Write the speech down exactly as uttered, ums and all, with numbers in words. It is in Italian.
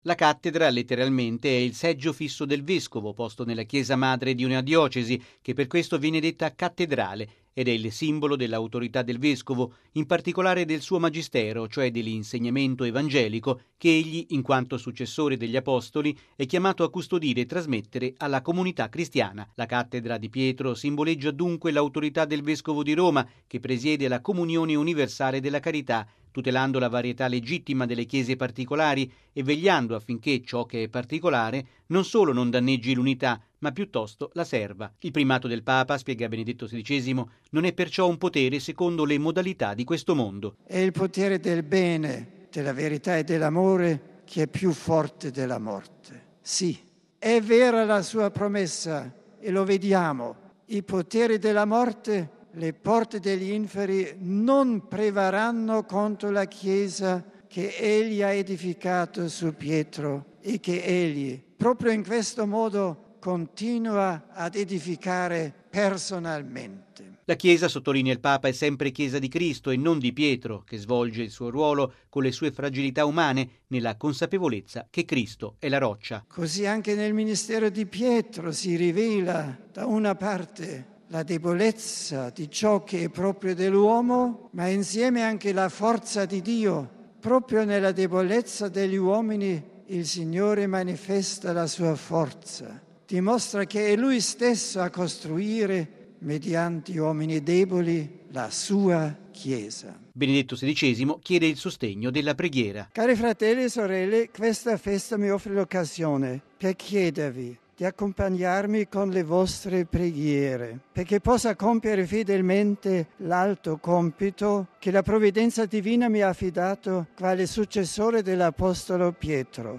La cattedra letteralmente è il seggio fisso del vescovo posto nella chiesa madre di una diocesi, che per questo viene detta cattedrale, ed è il simbolo dell'autorità del vescovo, in particolare del suo magistero, cioè dell'insegnamento evangelico che egli, in quanto successore degli apostoli, è chiamato a custodire e trasmettere alla comunità cristiana. La cattedra di Pietro simboleggia dunque l'autorità del vescovo di Roma, che presiede la comunione universale della carità, tutelando la varietà legittima delle chiese particolari e vegliando affinché ciò che è particolare non solo non danneggi l'unità, ma piuttosto la serva. Il primato del Papa, spiega Benedetto sedicesimo, non è perciò un potere secondo le modalità di questo mondo. È il potere del bene, della verità e dell'amore che è più forte della morte. Sì, è vera la sua promessa e lo vediamo. I poteri della morte, le porte degli inferi non prevarranno contro la Chiesa che egli ha edificato su Pietro e che egli, proprio in questo modo, continua ad edificare personalmente. La Chiesa, sottolinea il Papa, è sempre Chiesa di Cristo e non di Pietro, che svolge il suo ruolo con le sue fragilità umane nella consapevolezza che Cristo è la roccia. Così anche nel ministero di Pietro si rivela da una parte la debolezza di ciò che è proprio dell'uomo, ma insieme anche la forza di Dio. Proprio nella debolezza degli uomini il Signore manifesta la sua forza. Dimostra che è Lui stesso a costruire, mediante uomini deboli, la sua Chiesa. Benedetto sedicesimo chiede il sostegno della preghiera. Cari fratelli e sorelle, questa festa mi offre l'occasione per chiedervi di accompagnarmi con le vostre preghiere, perché possa compiere fedelmente l'alto compito che la provvidenza divina mi ha affidato quale successore dell'Apostolo Pietro.